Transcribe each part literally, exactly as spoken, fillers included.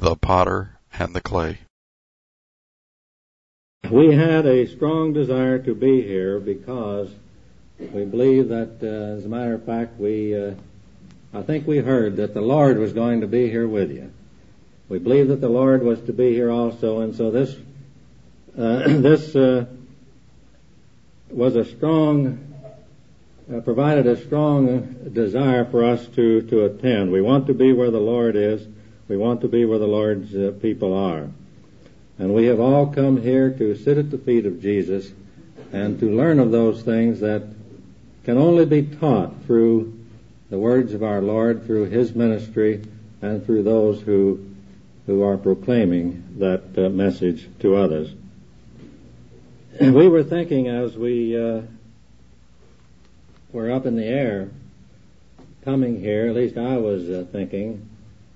the potter and the clay. We had a strong desire to be here because we believe that, uh, as a matter of fact, we, uh, I think we heard that the Lord was going to be here with you. We believe that the Lord was to be here also, and so this, uh, this uh, was a strong, uh, provided a strong desire for us to, to attend. We want to be where the Lord is. We want to be where the Lord's uh, people are. And we have all come here to sit at the feet of Jesus and to learn of those things that can only be taught through the words of our Lord, through His ministry, and through those who who are proclaiming that uh, message to others. And we were thinking as we uh, were up in the air coming here, at least I was uh, thinking,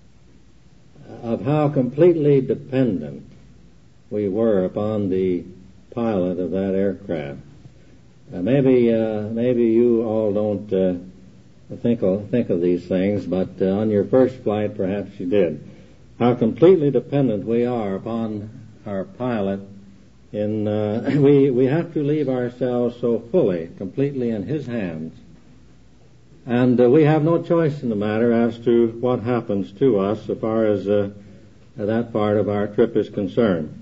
of how completely dependent we were upon the pilot of that aircraft. Uh, maybe, uh, maybe you all don't uh, think of, think of these things, but uh, on your first flight, perhaps you did. How completely dependent we are upon our pilot. In uh, we we have to leave ourselves so fully, completely in His hands, and uh, we have no choice in the matter as to what happens to us as far as uh, that part of our trip is concerned.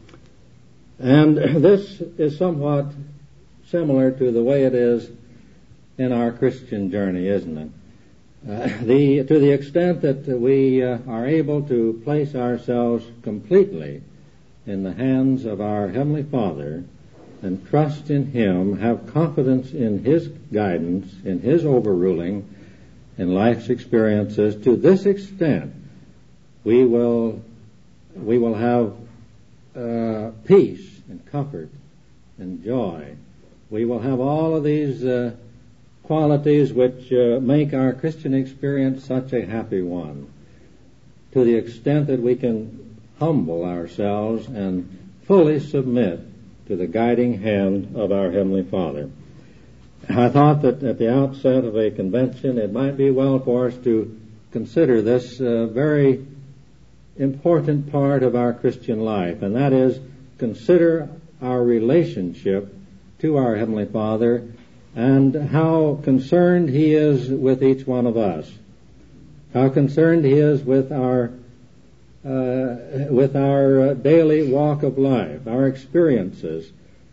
And this is somewhat similar to the way it is in our Christian journey, isn't it? Uh, the, to the extent that we uh, are able to place ourselves completely in the hands of our Heavenly Father and trust in Him, have confidence in His guidance, in His overruling in life's experiences, to this extent we will we will have uh, peace and comfort and joy. We will have all of these uh, qualities which uh, make our Christian experience such a happy one, to the extent that we can humble ourselves and fully submit to the guiding hand of our Heavenly Father. I thought that at the outset of a convention it might be well for us to consider this uh, very important part of our Christian life, and that is consider our relationship to our Heavenly Father and how concerned He is with each one of us, how concerned He is with our uh, with our uh, daily walk of life, our experiences,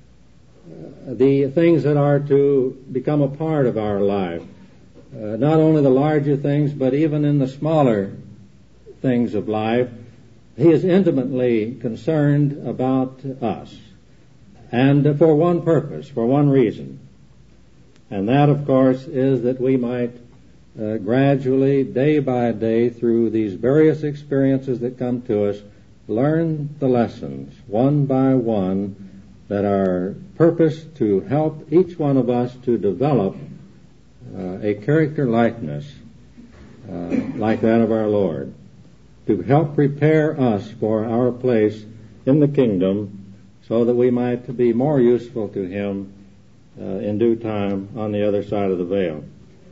uh, the things that are to become a part of our life, uh, not only the larger things, but even in the smaller things of life. He is intimately concerned about us, and for one purpose, for one reason. And that, of course, is that we might uh, gradually, day by day, through these various experiences that come to us, learn the lessons, one by one, that are purposed to help each one of us to develop uh, a character likeness uh, like that of our Lord, to help prepare us for our place in the kingdom so that we might be more useful to Him uh, in due time on the other side of the veil.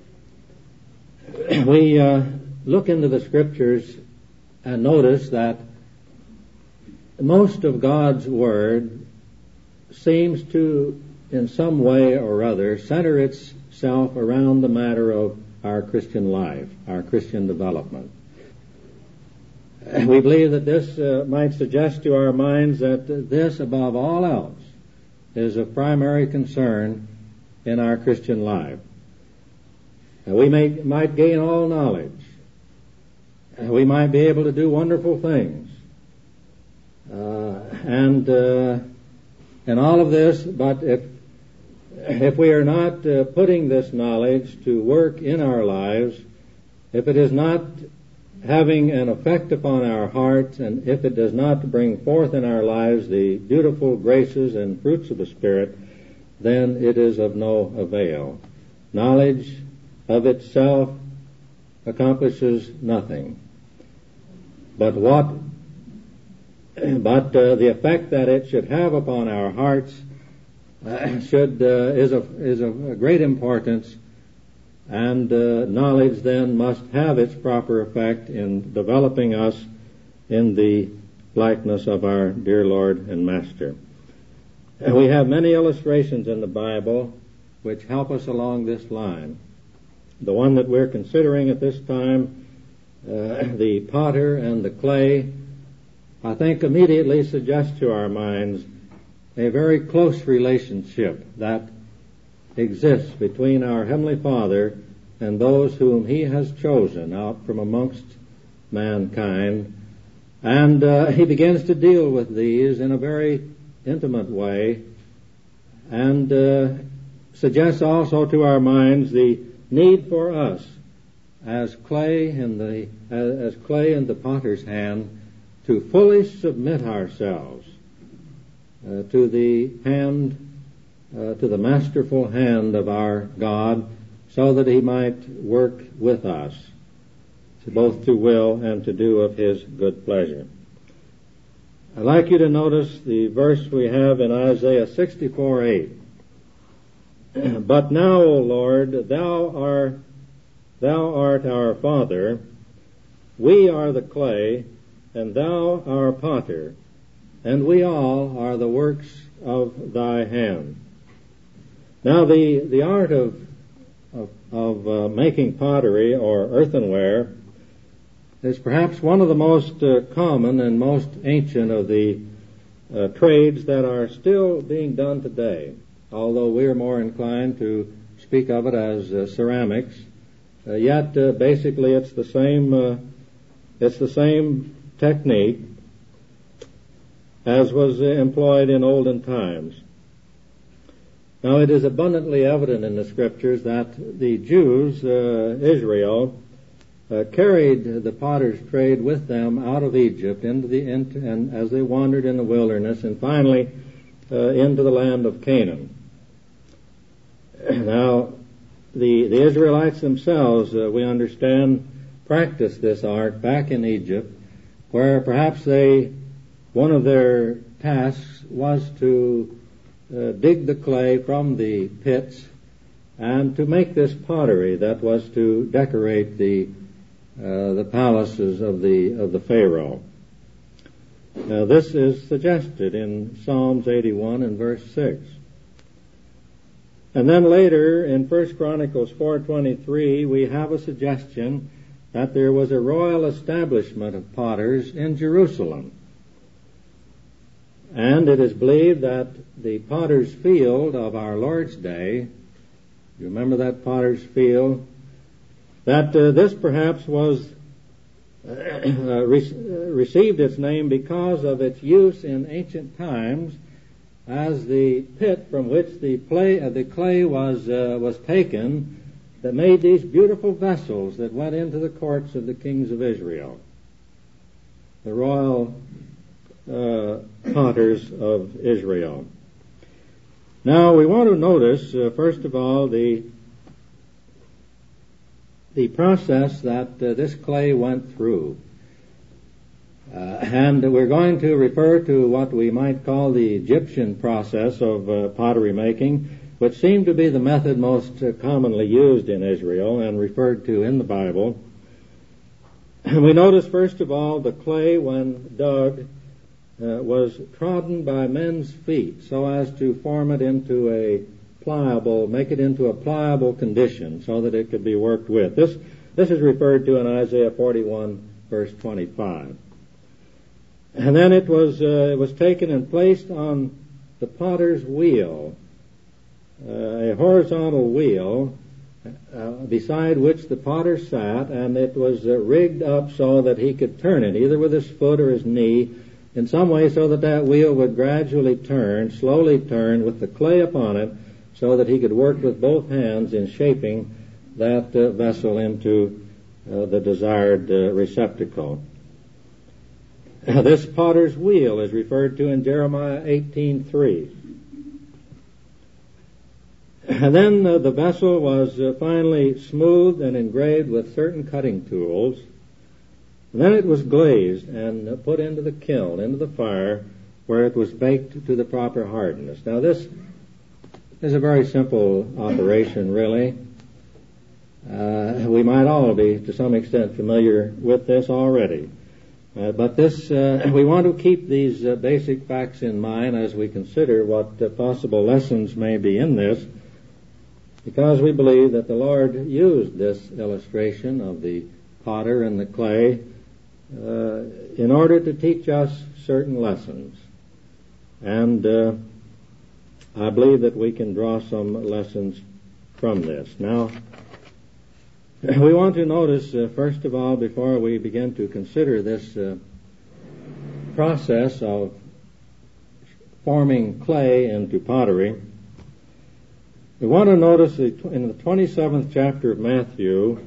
We uh, look into the Scriptures and notice that most of God's Word seems to, in some way or other, center itself around the matter of our Christian life, our Christian development. We believe that this uh, might suggest to our minds that this, above all else, is of primary concern in our Christian life. Uh, we may, might gain all knowledge. Uh, we might be able to do wonderful things. Uh, and uh, and all of this, but if if we are not uh, putting this knowledge to work in our lives, if it is not having an effect upon our hearts, and if it does not bring forth in our lives the beautiful graces and fruits of the Spirit, then it is of no avail. Knowledge of itself accomplishes nothing. But what, but uh, the effect that it should have upon our hearts uh, should uh, is of is of great importance. And uh, knowledge then must have its proper effect in developing us in the likeness of our dear Lord and Master. And we have many illustrations in the Bible which help us along this line. The one that we're considering at this time, uh, the potter and the clay, I think immediately suggests to our minds a very close relationship that exists between our Heavenly Father and those whom He has chosen out from amongst mankind. And uh, He begins to deal with these in a very intimate way, and uh, suggests also to our minds the need for us as clay in the as, as clay in the potter's hand to fully submit ourselves uh, to the hand uh, to the masterful hand of our God, so that He might work with us, both to will and to do of His good pleasure. I'd like you to notice the verse we have in Isaiah sixty-four eight. But now, O Lord, thou art, thou art our Father, we are the clay, and thou our potter, and we all are the works of thy hand. Now the, the art of, of, of uh, making pottery or earthenware is perhaps one of the most uh, common and most ancient of the uh, trades that are still being done today, although we're more inclined to speak of it as uh, ceramics. Uh, yet uh, basically it's the same uh, it's the same technique as was uh, employed in olden times. Now it is abundantly evident in the Scriptures that the Jews, uh, Israel, Uh, carried the potter's trade with them out of Egypt into the into, and as they wandered in the wilderness, and finally uh, into the land of Canaan. Now, the the Israelites themselves, uh, we understand, practiced this art back in Egypt, where perhaps they one of their tasks was to uh, dig the clay from the pits and to make this pottery that was to decorate the Uh, the palaces of the of the Pharaoh. Now this is suggested in Psalms eighty-one and verse six. And then later in First Chronicles four twenty-three we have a suggestion that there was a royal establishment of potters in Jerusalem. And it is believed that the potter's field of our Lord's day, you remember that potter's field? That uh, this perhaps was uh, re- received its name because of its use in ancient times as the pit from which the clay, uh, the clay was uh, was taken, that made these beautiful vessels that went into the courts of the kings of Israel, the royal uh, potters of Israel. Now we want to notice, uh, first of all, the the process that uh, this clay went through. Uh, and we're going to refer to what we might call the Egyptian process of uh, pottery making, which seemed to be the method most uh, commonly used in Israel and referred to in the Bible. And we notice, first of all, the clay, when dug, uh, was trodden by men's feet so as to form it into a pliable, make it into a pliable condition so that it could be worked with. This this is referred to in Isaiah forty-one, verse twenty-five. And then it was uh, it was taken and placed on the potter's wheel, uh, a horizontal wheel, uh, beside which the potter sat, and it was uh, rigged up so that he could turn it, either with his foot or his knee, in some way so that that wheel would gradually turn, slowly turn, with the clay upon it, so that he could work with both hands in shaping that uh, vessel into uh, the desired uh, receptacle. This potter's wheel is referred to in Jeremiah eighteen three. And then uh, the vessel was uh, finally smoothed and engraved with certain cutting tools. And then it was glazed and uh, put into the kiln, into the fire, where it was baked to the proper hardness. Now this is a very simple operation, really. Uh, we might all be, to some extent, familiar with this already. Uh, but this, uh, we want to keep these uh, basic facts in mind as we consider what uh, possible lessons may be in this, because we believe that the Lord used this illustration of the potter and the clay uh, in order to teach us certain lessons. And uh, I believe that we can draw some lessons from this. Now, we want to notice, uh, first of all, before we begin to consider this uh, process of forming clay into pottery, we want to notice that in the twenty-seventh chapter of Matthew,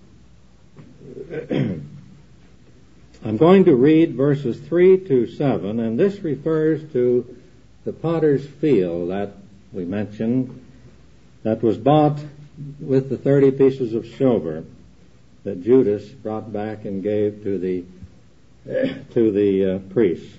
I'm going to read verses three to seven, and this refers to the potter's field that we mentioned that was bought with the thirty pieces of silver that Judas brought back and gave to the to the uh, priests.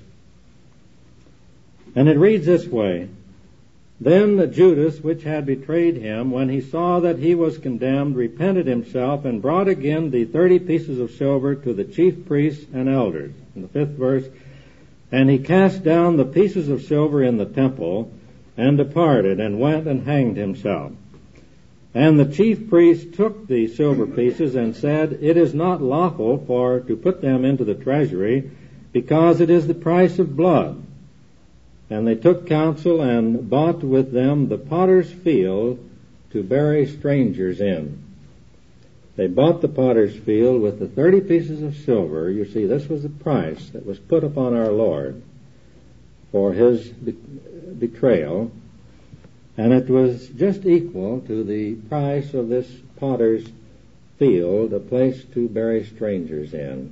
And it reads this way: Then Judas, which had betrayed him, when he saw that he was condemned, repented himself and brought again the thirty pieces of silver to the chief priests and elders. In the fifth verse, and he cast down the pieces of silver in the temple and departed and went and hanged himself. And the chief priest took the silver pieces and said, It is not lawful for to put them into the treasury, because it is the price of blood. And they took counsel and bought with them the potter's field to bury strangers in. They bought the potter's field with the thirty pieces of silver. You see, this was the price that was put upon our Lord for his be- betrayal. And it was just equal to the price of this potter's field, a place to bury strangers in.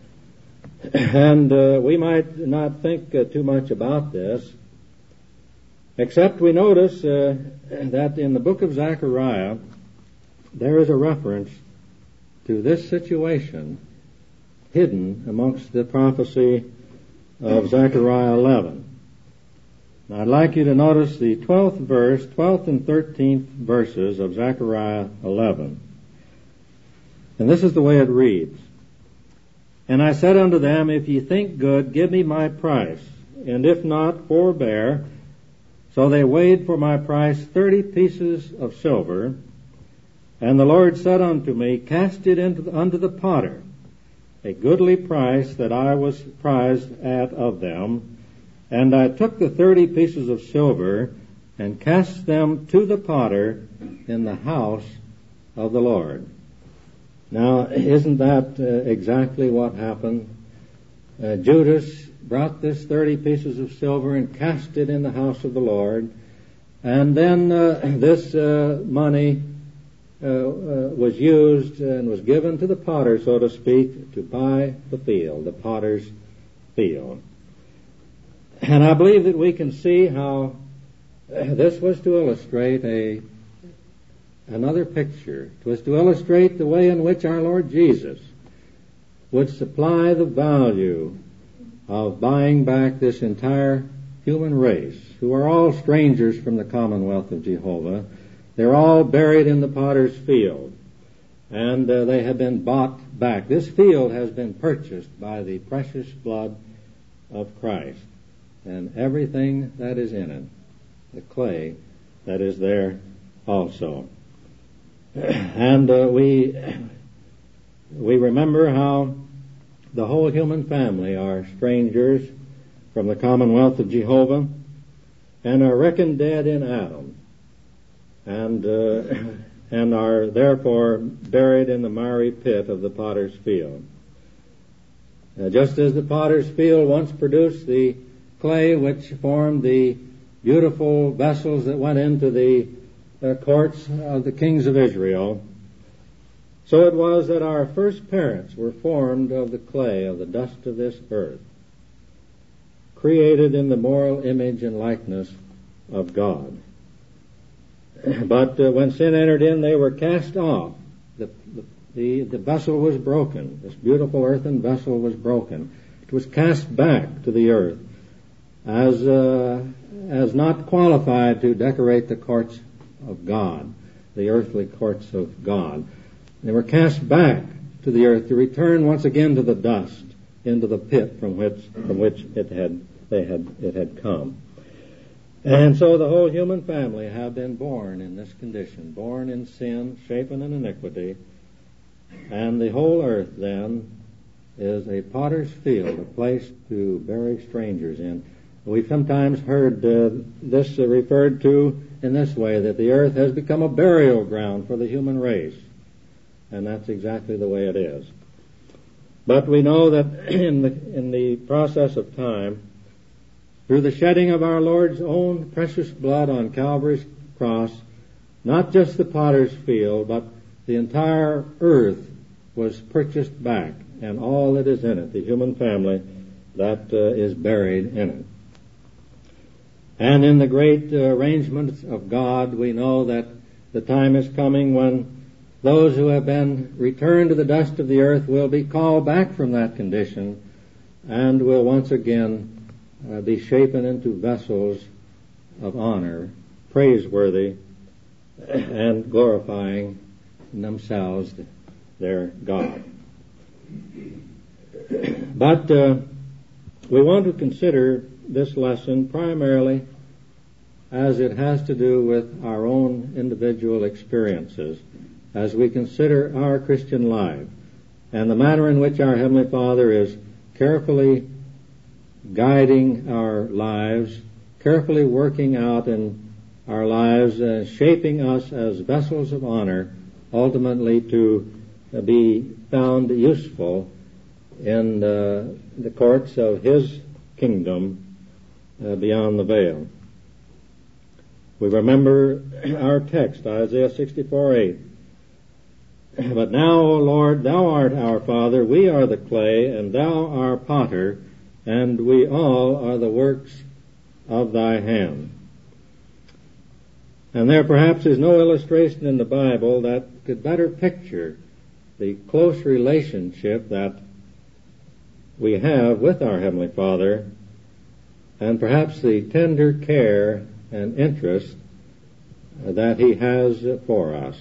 And uh, we might not think uh, too much about this, except we notice uh, that in the book of Zechariah, there is a reference to this situation hidden amongst the prophecy of Zechariah eleven. Now, I'd like you to notice the twelfth verse, twelfth and thirteenth verses of Zechariah eleven. And this is the way it reads. And I said unto them, If ye think good, give me my price, and if not, forbear. So they weighed for my price thirty pieces of silver. And the Lord said unto me, Cast it into the, unto the potter, a goodly price that I was prized at of them. And I took the thirty pieces of silver and cast them to the potter in the house of the Lord. Now, isn't that uh, exactly what happened? Uh, Judas brought this thirty pieces of silver and cast it in the house of the Lord. And then uh, this uh, money uh, uh, was used and was given to the potter, so to speak, to buy the field, the potter's field. And I believe that we can see how this was to illustrate a another picture. It was to illustrate the way in which our Lord Jesus would supply the value of buying back this entire human race, who are all strangers from the commonwealth of Jehovah. They're all buried in the potter's field, and uh, they have been bought back. This field has been purchased by the precious blood of Christ, and everything that is in it, the clay that is there also. And uh, we we remember how the whole human family are strangers from the commonwealth of Jehovah and are reckoned dead in Adam, and uh, and are therefore buried in the miry pit of the potter's field. Uh, just as the potter's field once produced the clay which formed the beautiful vessels that went into the uh, courts of the kings of Israel, so it was that our first parents were formed of the clay, of the dust of this earth, created in the moral image and likeness of God. But uh, when sin entered in, they were cast off. The, the, the, the vessel was broken. This beautiful earthen vessel was broken. It was cast back to the earth as uh, as not qualified to decorate the courts of God, the earthly courts of God. They were cast back to the earth to return once again to the dust into the pit from which from which it had they had it had come. And so the whole human family have been born in this condition, born in sin, shapen in iniquity, and the whole earth then is a potter's field, a place to bury strangers in. We've sometimes heard uh, this uh, referred to in this way, that the earth has become a burial ground for the human race. And that's exactly the way it is. But we know that in the, in the process of time, through the shedding of our Lord's own precious blood on Calvary's cross, not just the potter's field, but the entire earth was purchased back, and all that is in it, the human family that uh, is buried in it. And in the great uh, arrangement of God, we know that the time is coming when those who have been returned to the dust of the earth will be called back from that condition and will once again uh, be shapen into vessels of honor, praiseworthy, and glorifying in themselves their God. But uh, we want to consider this lesson primarily as it has to do with our own individual experiences as we consider our Christian life and the manner in which our Heavenly Father is carefully guiding our lives, carefully working out in our lives, uh, shaping us as vessels of honor, ultimately to uh, be found useful in uh, the courts of His kingdom uh, beyond the veil. We remember our text, Isaiah sixty-four eight. But now, O Lord, Thou art our Father, we are the clay, and Thou our potter, and we all are the works of Thy hand. And there perhaps is no illustration in the Bible that could better picture the close relationship that we have with our Heavenly Father, and perhaps the tender care and interest that He has for us.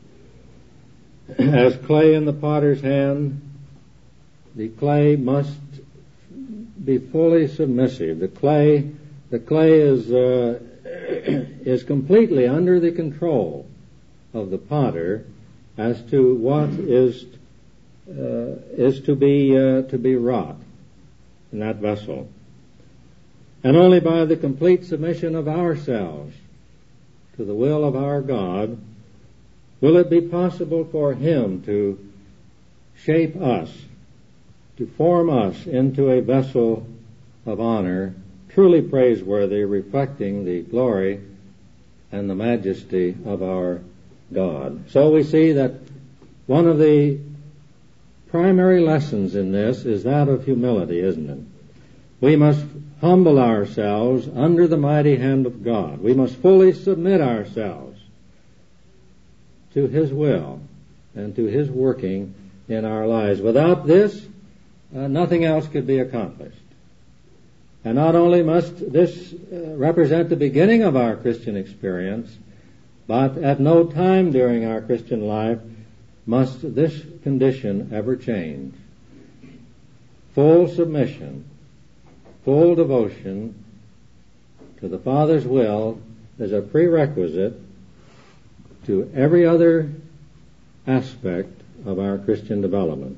As clay in the potter's hand, the clay must be fully submissive. The clay, the clay is uh, is completely under the control of the potter as to what is uh, is to be uh, to be wrought in that vessel. And only by the complete submission of ourselves to the will of our God will it be possible for Him to shape us, to form us into a vessel of honor, truly praiseworthy, reflecting the glory and the majesty of our God. So we see that one of the primary lessons in this is that of humility, isn't it? We must humble ourselves under the mighty hand of God. We must fully submit ourselves to His will and to His working in our lives. Without this, uh, nothing else could be accomplished. And not only must this uh, represent the beginning of our Christian experience, but at no time during our Christian life must this condition ever change. Full submission, full devotion to the Father's will is a prerequisite to every other aspect of our Christian development.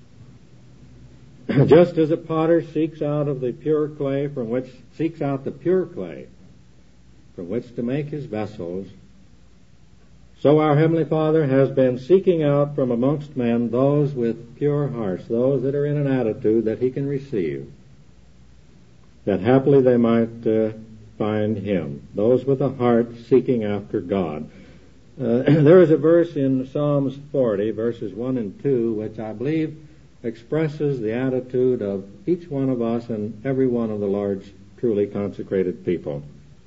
Just as a potter seeks out of the pure clay from which seeks out the pure clay from which to make his vessels, so our Heavenly Father has been seeking out from amongst men those with pure hearts, those that are in an attitude that He can receive, that happily they might uh, find Him, those with a heart seeking after God. Uh, there is a verse in Psalms forty, verses one and two, which I believe expresses the attitude of each one of us and every one of the Lord's truly consecrated people.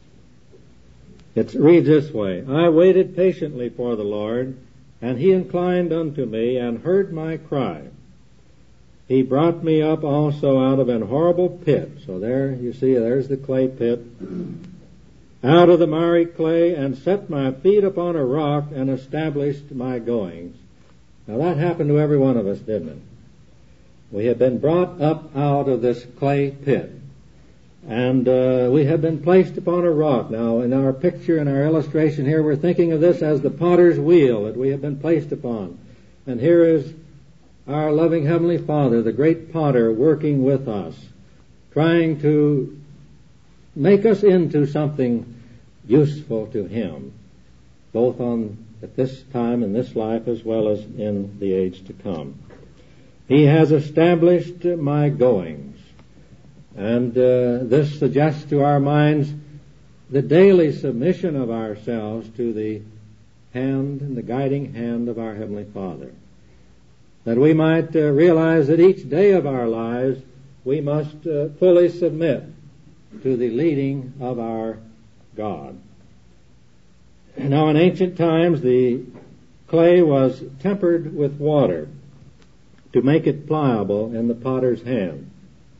It reads this way: I waited patiently for the Lord, and He inclined unto me and heard my cry. He brought me up also out of an horrible pit. So there, you see, there's the clay pit. Out of the miry clay, and set my feet upon a rock, and established my goings. Now that happened to every one of us, didn't it? We have been brought up out of this clay pit, and uh, we have been placed upon a rock. Now, in our picture, in our illustration here, we're thinking of this as the potter's wheel that we have been placed upon. And here is our loving Heavenly Father, the great potter, working with us, trying to make us into something useful to Him, both on at this time in this life as well as in the age to come. He has established my goings, and uh, this suggests to our minds the daily submission of ourselves to the hand and the guiding hand of our Heavenly Father, that we might uh, realize that each day of our lives we must uh, fully submit to the leading of our God. Now, in ancient times, the clay was tempered with water to make it pliable in the potter's hand.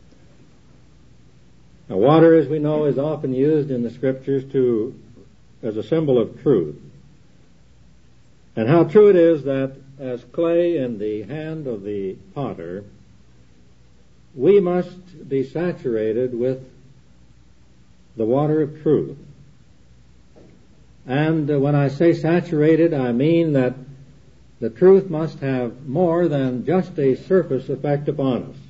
Now, water, as we know, is often used in the Scriptures to as a symbol of truth. And how true it is that as clay in the hand of the potter, we must be saturated with the water of truth. And uh, when I say saturated, I mean that the truth must have more than just a surface effect upon us.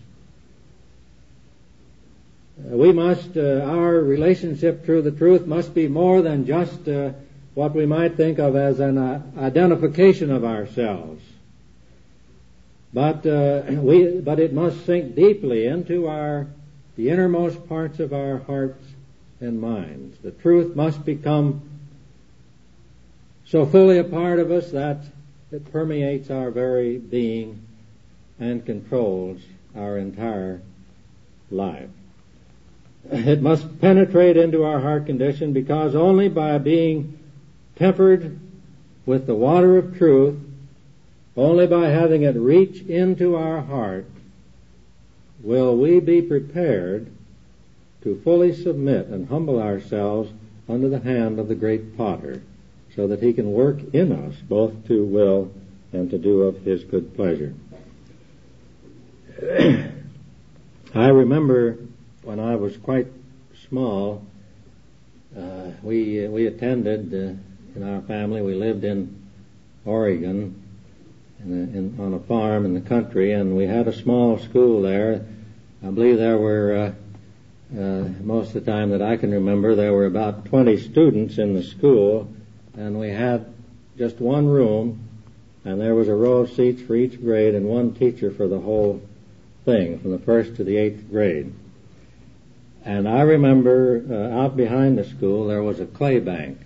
Uh, we must, uh, our relationship to the truth must be more than just uh, what we might think of as an uh, identification of ourselves. But uh, we, but it must sink deeply into our, the innermost parts of our hearts and minds. The truth must become so fully a part of us that it permeates our very being and controls our entire life. It must penetrate into our heart condition, because only by being tempered with the water of truth, only by having it reach into our heart, will we be prepared to fully submit and humble ourselves under the hand of the great potter, so that He can work in us both to will and to do of His good pleasure. I remember when I was quite small, uh, we uh, we attended uh, in our family. We lived in Oregon, in a, in, on a farm in the country, and we had a small school there. I believe there were uh, uh, most of the time that I can remember, there were about twenty students in the school. And we had just one room, and there was a row of seats for each grade and one teacher for the whole thing, from the first to the eighth grade. And I remember uh, out behind the school there was a clay bank.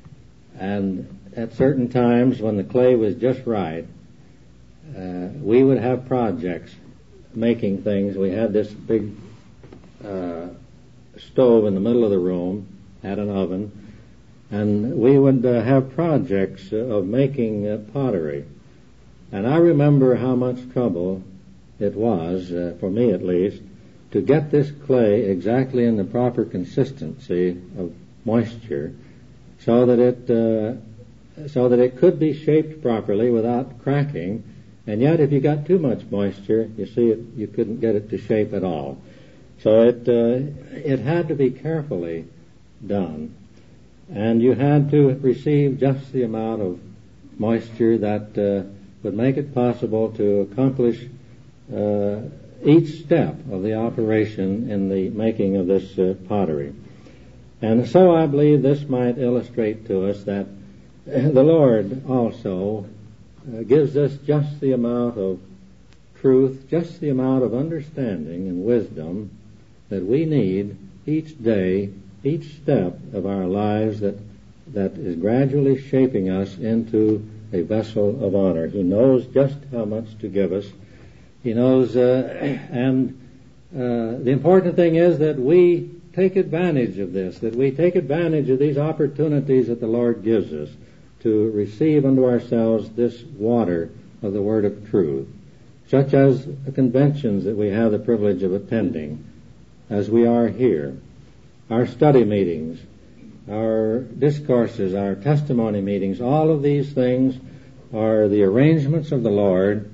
And at certain times when the clay was just right, uh, we would have projects making things. We had this big uh, stove in the middle of the room, had an oven, and we would uh, have projects uh, of making uh, pottery. And I remember how much trouble it was, uh, for me at least, to get this clay exactly in the proper consistency of moisture, so that it uh, so that it could be shaped properly without cracking. And yet, if you got too much moisture, you see, it, you couldn't get it to shape at all. So it uh, it had to be carefully done. And you had to receive just the amount of moisture that uh, would make it possible to accomplish uh, each step of the operation in the making of this uh, pottery. And so I believe this might illustrate to us that the Lord also uh, gives us just the amount of truth, just the amount of understanding and wisdom that we need each day, each step of our lives, that that is gradually shaping us into a vessel of honor. He knows just how much to give us. He knows, uh, and uh, the important thing is that we take advantage of this, that we take advantage of these opportunities that the Lord gives us to receive unto ourselves this water of the Word of truth, such as the conventions that we have the privilege of attending, as we are here, our study meetings, our discourses, our testimony meetings. All of these things are the arrangements of the Lord,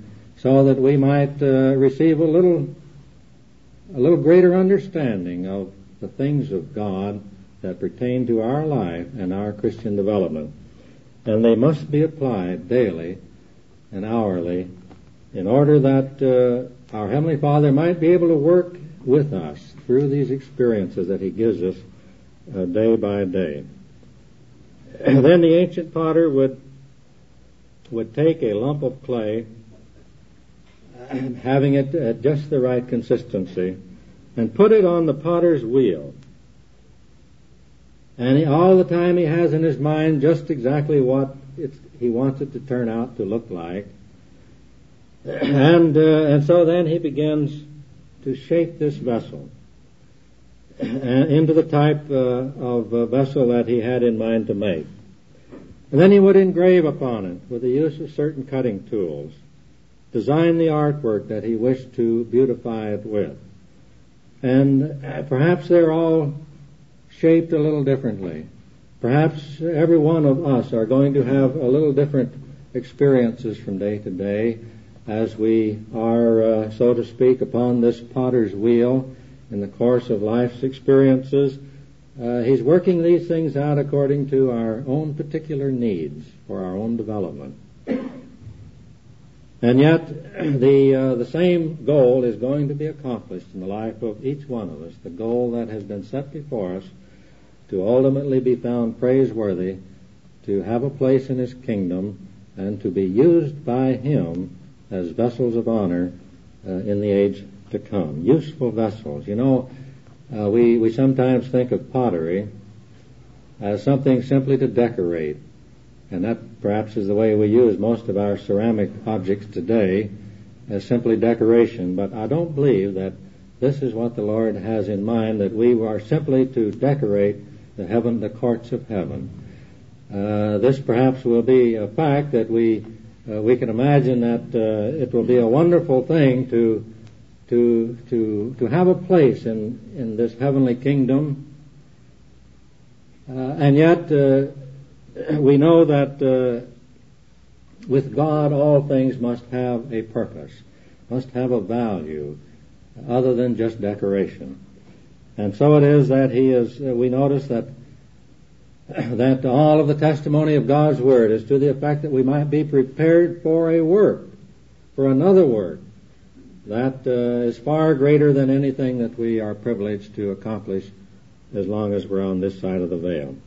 so that we might uh, receive a little, a little greater understanding of the things of God that pertain to our life and our Christian development. And they must be applied daily and hourly in order that uh, our Heavenly Father might be able to work with us through these experiences that He gives us uh, day by day. And then the ancient potter would would take a lump of clay, having it at just the right consistency, and put it on the potter's wheel. And he, all the time he has in his mind just exactly what it's, he wants it to turn out to look like. And, uh, and so then he begins to shape this vessel into the type uh, of uh, vessel that he had in mind to make. And then he would engrave upon it with the use of certain cutting tools, design the artwork that he wished to beautify it with. And perhaps they're all shaped a little differently. Perhaps every one of us are going to have a little different experiences from day to day as we are, uh, so to speak, upon this potter's wheel in the course of life's experiences. Uh, he's working these things out according to our own particular needs for our own development. And yet, the uh, the same goal is going to be accomplished in the life of each one of us, the goal that has been set before us to ultimately be found praiseworthy, to have a place in His kingdom, and to be used by Him as vessels of honor uh, in the age to come. Useful vessels. You know, uh, we, we sometimes think of pottery as something simply to decorate. And that perhaps is the way we use most of our ceramic objects today, as simply decoration. But I don't believe that this is what the Lord has in mind, that we are simply to decorate the heaven, the courts of heaven. Uh, this perhaps will be a fact that we uh, we can imagine that uh, it will be a wonderful thing to to to to have a place in in this heavenly kingdom, uh, and yet. Uh, We know that uh, with God all things must have a purpose, must have a value other than just decoration. And so it is that he is, uh, we notice that that all of the testimony of God's Word is to the effect that we might be prepared for a work, for another work, that uh, is far greater than anything that we are privileged to accomplish as long as we're on this side of the veil.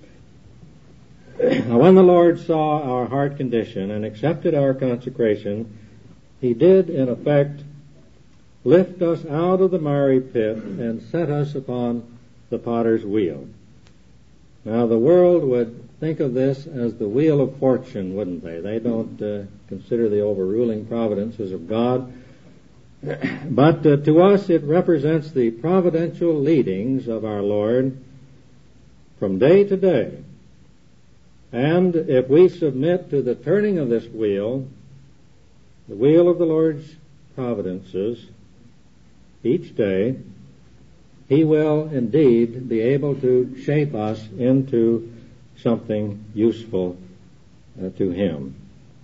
Now, when the Lord saw our heart condition and accepted our consecration, He did, in effect, lift us out of the miry pit and set us upon the potter's wheel. Now, the world would think of this as the wheel of fortune, wouldn't they? They don't uh, consider the overruling providences of God. But uh, to us it represents the providential leadings of our Lord from day to day. And if we submit to the turning of this wheel, the wheel of the Lord's providences, each day, He will indeed be able to shape us into something useful uh, to Him.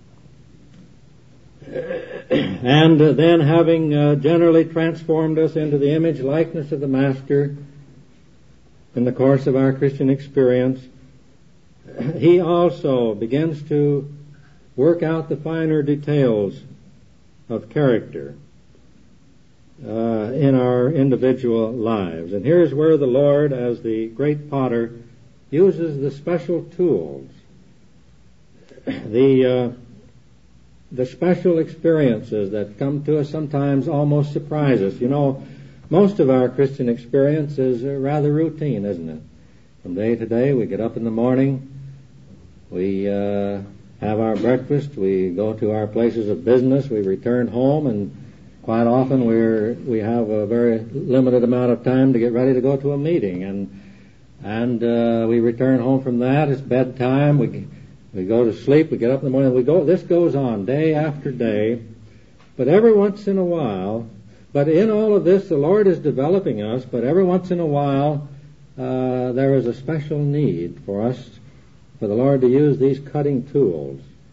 And uh, then, having uh, generally transformed us into the image likeness of the Master in the course of our Christian experience, He also begins to work out the finer details of character uh, in our individual lives. And here's where the Lord, as the great potter, uses the special tools, the uh, the special experiences that come to us sometimes almost surprise us. You know, most of our Christian experience is uh, rather routine, isn't it? From day to day, we get up in the morning, we uh, have our breakfast, we go to our places of business, we return home, and quite often we're we have a very limited amount of time to get ready to go to a meeting, and and uh, we return home from that. It's bedtime. We we go to sleep. We get up in the morning. We go. This goes on day after day, but every once in a while. But in all of this, the Lord is developing us. But every once in a while, uh, there is a special need for us, for the Lord to use these cutting tools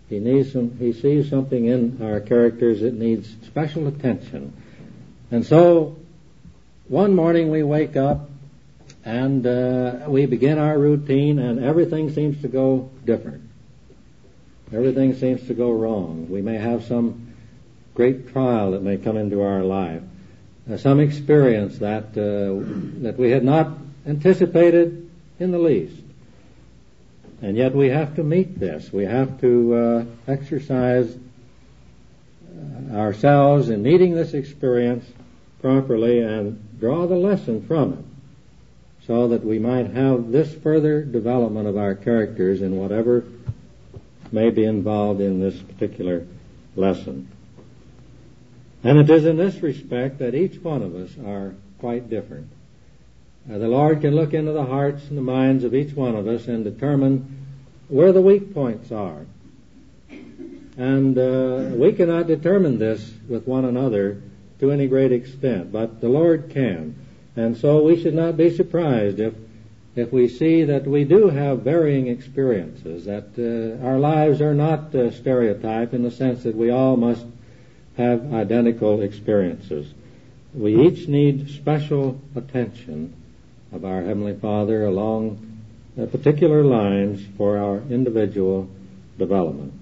He needs some, he sees something in our characters that needs special attention. And so, one morning we wake up and uh, we begin our routine, and everything seems to go different. Everything seems to go wrong. We may have some great trial that may come into our life, uh, some experience that uh, that we had not anticipated in the least. And yet we have to meet this. We have to uh, exercise uh, ourselves in meeting this experience properly and draw the lesson from it, so that we might have this further development of our characters in whatever may be involved in this particular lesson. And it is in this respect that each one of us are quite different. Uh, the Lord can look into the hearts and the minds of each one of us and determine where the weak points are. And uh, we cannot determine this with one another to any great extent, but the Lord can. And so we should not be surprised if if we see that we do have varying experiences, that uh, our lives are not uh, stereotyped in the sense that we all must have identical experiences. We each need special attention of our Heavenly Father along uh, particular lines for our individual development.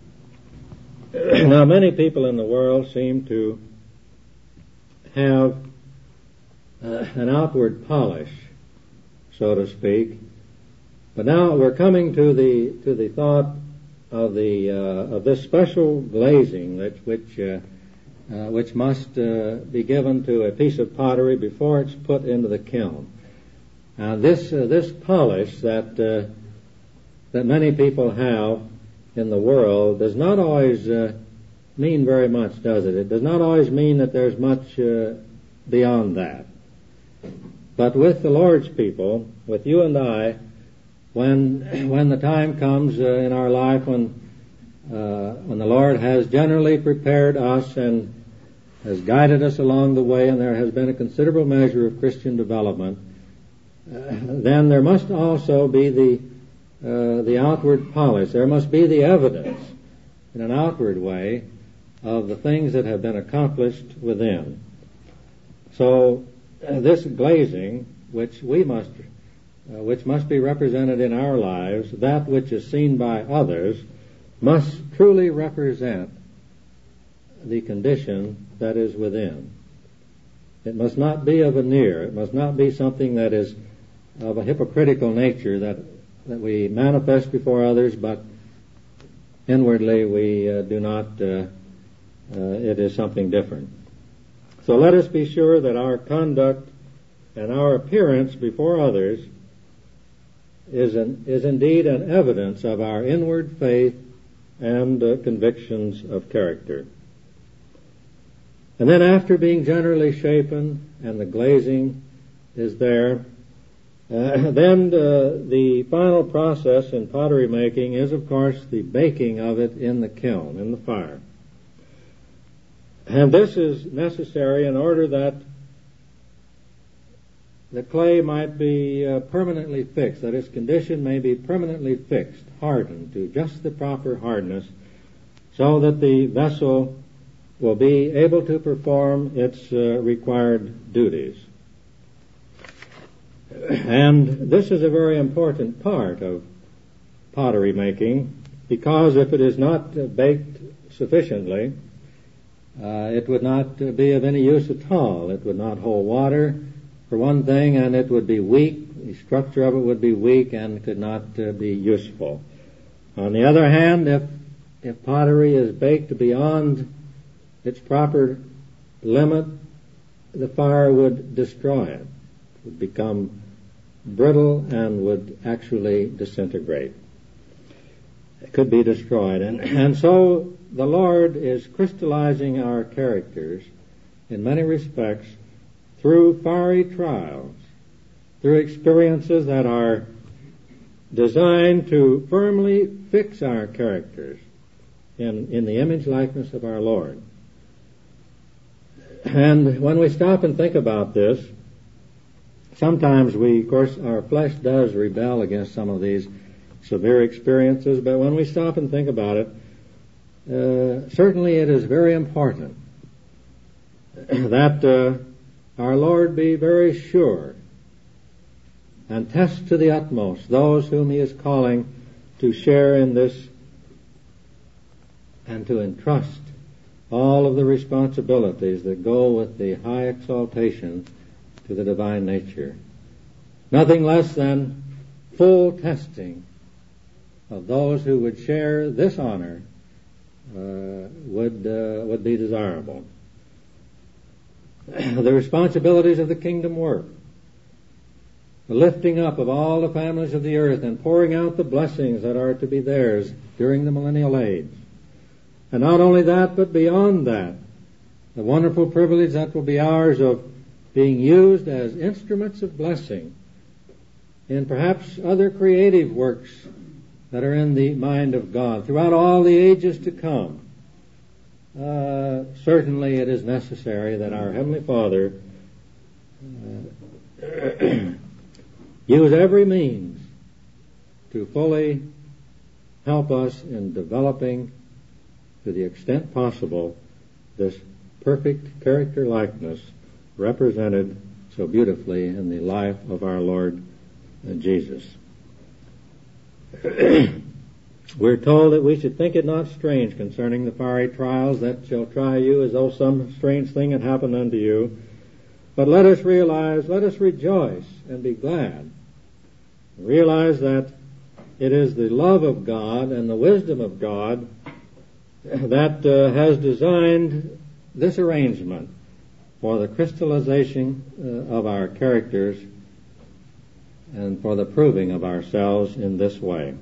Now, many people in the world seem to have uh, an outward polish, so to speak. But now we're coming to the to the thought of the uh, of this special glazing that which uh, uh, which must uh, be given to a piece of pottery before it's put into the kiln. Now this uh, this polish that uh, that many people have in the world does not always uh, mean very much, does it? It does not always mean that there's much uh, beyond that. But with the Lord's people, with you and I, when when the time comes uh, in our life when uh, when the Lord has generally prepared us and has guided us along the way, and there has been a considerable measure of Christian development, uh, then there must also be the uh, the outward polish. There must be the evidence in an outward way of the things that have been accomplished within. So Uh, this glazing, which we must, uh, which must be represented in our lives, that which is seen by others, must truly represent the condition that is within. It must not be a veneer. It must not be something that is of a hypocritical nature that that we manifest before others, but inwardly we uh, do not. Uh, uh, it is something different. So let us be sure that our conduct and our appearance before others is an, is indeed an evidence of our inward faith and uh, convictions of character. And then after being generally shapen and the glazing is there, uh, then uh, the final process in pottery making is, of course, the baking of it in the kiln, in the fire. And this is necessary in order that the clay might be uh, permanently fixed, that its condition may be permanently fixed, hardened to just the proper hardness, so that the vessel will be able to perform its uh, required duties. And this is a very important part of pottery making, because if it is not uh, baked sufficiently, Uh, it would not uh, be of any use at all. It would not hold water, for one thing, and it would be weak. The structure of it would be weak and could not uh, be useful. On the other hand, if if pottery is baked beyond its proper limit, the fire would destroy it. It would become brittle and would actually disintegrate. It could be destroyed. And, and so the Lord is crystallizing our characters in many respects through fiery trials, through experiences that are designed to firmly fix our characters in, in the image likeness of our Lord. And when we stop and think about this, sometimes we, of course, our flesh does rebel against some of these severe experiences, but when we stop and think about it, uh, certainly it is very important that uh, our Lord be very sure and test to the utmost those whom He is calling to share in this and to entrust all of the responsibilities that go with the high exaltation to the divine nature. Nothing less than full testing of those who would share this honor uh, would uh, would be desirable. The responsibilities of the kingdom work, the lifting up of all the families of the earth and pouring out the blessings that are to be theirs during the millennial age. And not only that, but beyond that, the wonderful privilege that will be ours of being used as instruments of blessing in perhaps other creative works that are in the mind of God throughout all the ages to come. Uh, certainly it is necessary that our Heavenly Father uh, use every means to fully help us in developing, to the extent possible, this perfect character likeness represented so beautifully in the life of our Lord Jesus. We're told that we should think it not strange concerning the fiery trials that shall try you, as though some strange thing had happened unto you. But let us realize, let us rejoice and be glad. Realize that it is the love of God and the wisdom of God that uh, has designed this arrangement for the crystallization uh, of our characters and for the proving of ourselves in this way.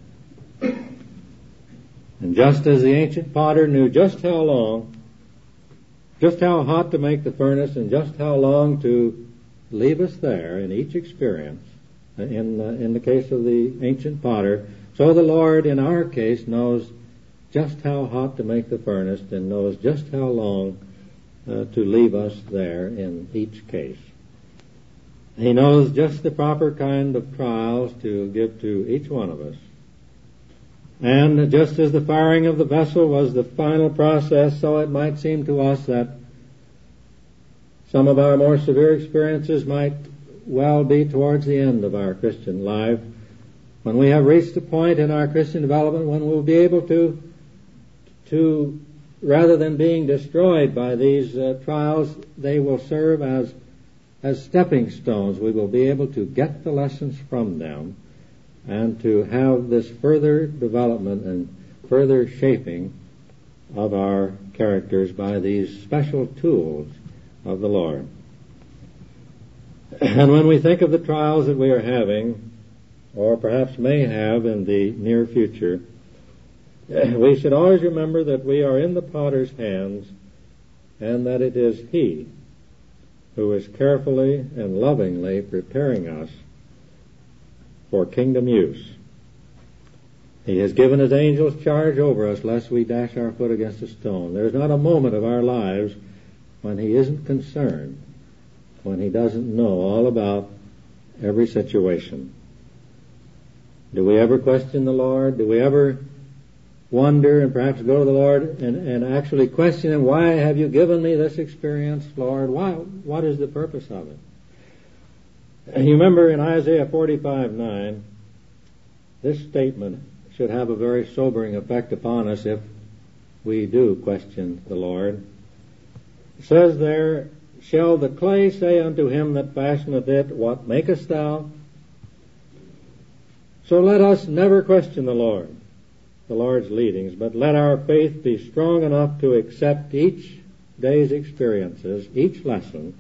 And just as the ancient potter knew just how long, just how hot to make the furnace and just how long to leave us there in each experience, in, uh, in the case of the ancient potter, so the Lord in our case knows just how hot to make the furnace and knows just how long uh, to leave us there in each case. He knows just the proper kind of trials to give to each one of us. And just as the firing of the vessel was the final process, so it might seem to us that some of our more severe experiences might well be towards the end of our Christian life, when we have reached a point in our Christian development when we'll be able to, to rather than being destroyed by these uh, trials, they will serve as as stepping stones. We will be able to get the lessons from them and to have this further development and further shaping of our characters by these special tools of the Lord. And when we think of the trials that we are having, or perhaps may have in the near future, we should always remember that we are in the potter's hands and that it is He who is carefully and lovingly preparing us for kingdom use. He has given His angels charge over us lest we dash our foot against a stone. There's not a moment of our lives when He isn't concerned, when He doesn't know all about every situation. Do we ever question the Lord? Do we ever wonder and perhaps go to the Lord and, and actually question Him, why have you given me this experience, Lord? Why? What is the purpose of it? And you remember in Isaiah forty-five nine, this statement should have a very sobering effect upon us if we do question the Lord. It says there, shall the clay say unto him that fashioneth it, what makest thou? So let us never question the Lord, the Lord's leadings, but let our faith be strong enough to accept each day's experiences, each lesson,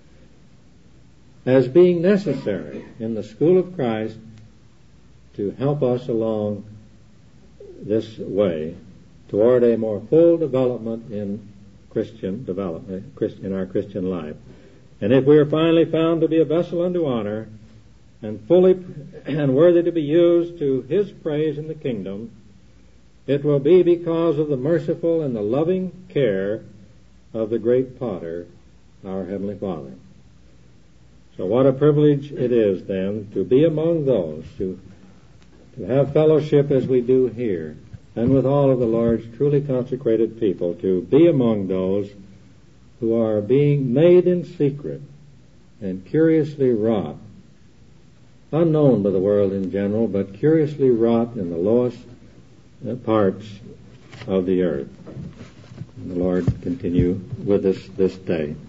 as being necessary in the school of Christ to help us along this way toward a more full development in Christian development, in our Christian life. And if we are finally found to be a vessel unto honor and fully and worthy to be used to His praise in the kingdom, it will be because of the merciful and the loving care of the great potter, our Heavenly Father. So what a privilege it is then to be among those, to, to have fellowship as we do here, and with all of the Lord's truly consecrated people to be among those who are being made in secret and curiously wrought, unknown by the world in general, but curiously wrought in the lowest uh, parts of the earth. And the Lord continue with us this day.